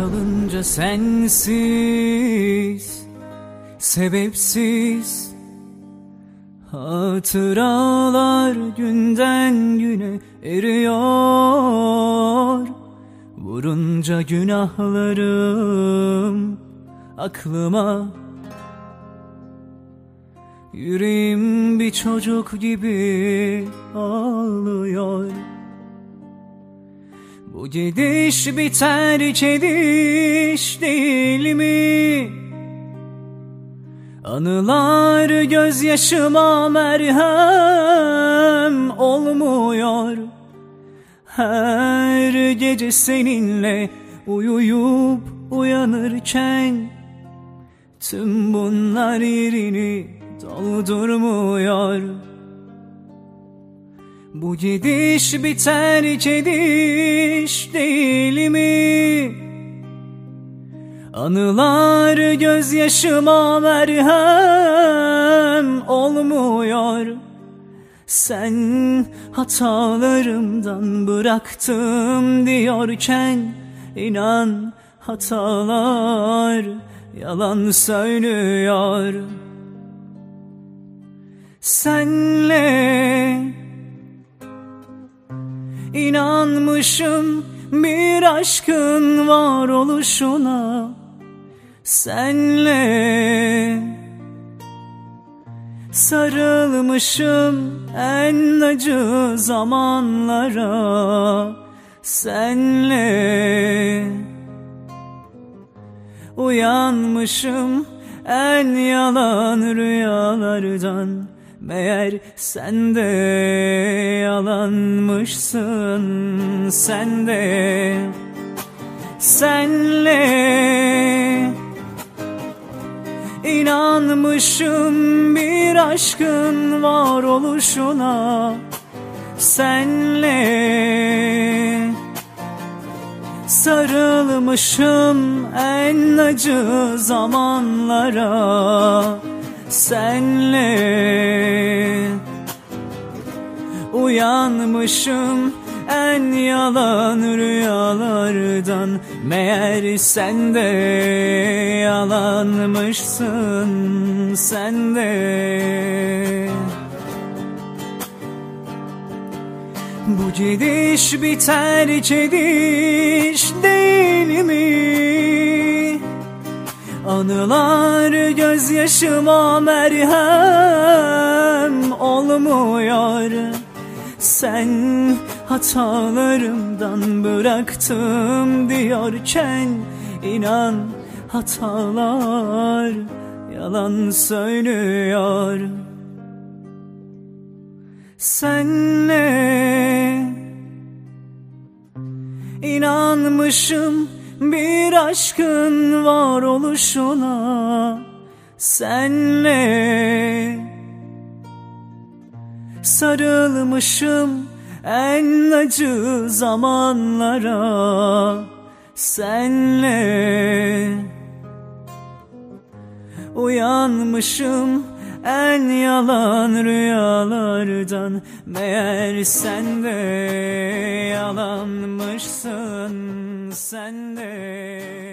kalınca sensiz, sebepsiz hatıralar günden güne eriyor. Vurunca günahlarım aklıma, yüreğim bir çocuk gibi ağlıyor. Bu gidiş biter gidiş değil mi? Anılar gözyaşıma merhem olmuyor. Her gece seninle uyuyup uyanırken tüm bunlar yerini doldurmuyor. Bu gidiş biter gidiş değil mi? Anılar gözyaşıma merhem olmuyor. Sen hatalarımdan bıraktım diyorken, inan hatalar yalan söylüyor. Senle inanmışım bir aşkın var oluşuna, senle sarılmışım en acı zamanlara, senle uyanmışım en yalan rüyalardan. Meğer sen de yalanmışsın, sen de. Senle inanmışım bir aşkın var oluşuna, senle sarılmışım en acı zamanlara, senle uyanmışım en yalan rüyalardan. Meğer sen de yalanmışsın, sen de. Bu gidiş biter gidiş değil mi? Anılar gözyaşıma merhem olmuyor. Sen hatalarımdan bıraktım diyorken, inan hatalar yalan söylüyor. Senle inanmışım bir aşkın var oluşuna, senle sarılmışım en acı zamanlara, senle uyanmışım en yalan rüyalardan. Meğer sen de yalanmışsın, sen de.